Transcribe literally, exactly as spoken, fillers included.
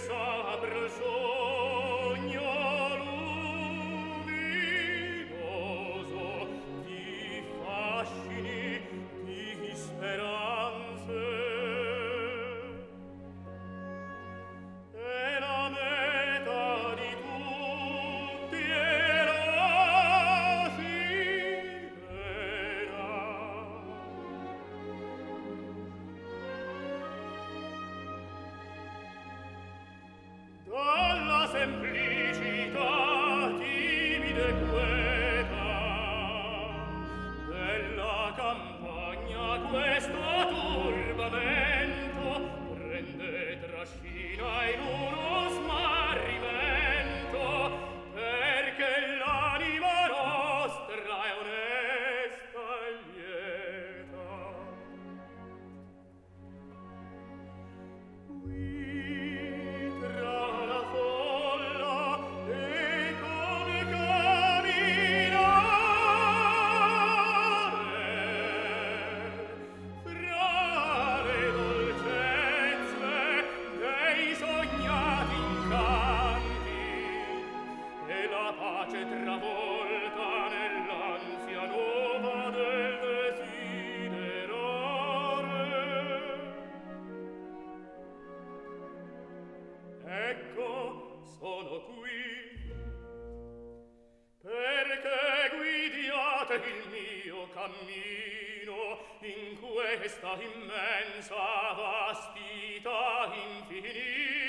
s'apre il sogno luminoso di fascini, di speranze. E la meta di tutti è la sirena. Dalla semplicità timida e queta della campagna questo turbamento prende trascina in uno smarrimento, perché l'anima nostra è onesta e lieta. Qui tra la folla e come camminare fra le dolcezze dei sognati incanti e la pace travolta nell'ansia nuova del desiderare. Ecco, sono qui, perché guidiate il mio cammino in questa immensa vastità infinita.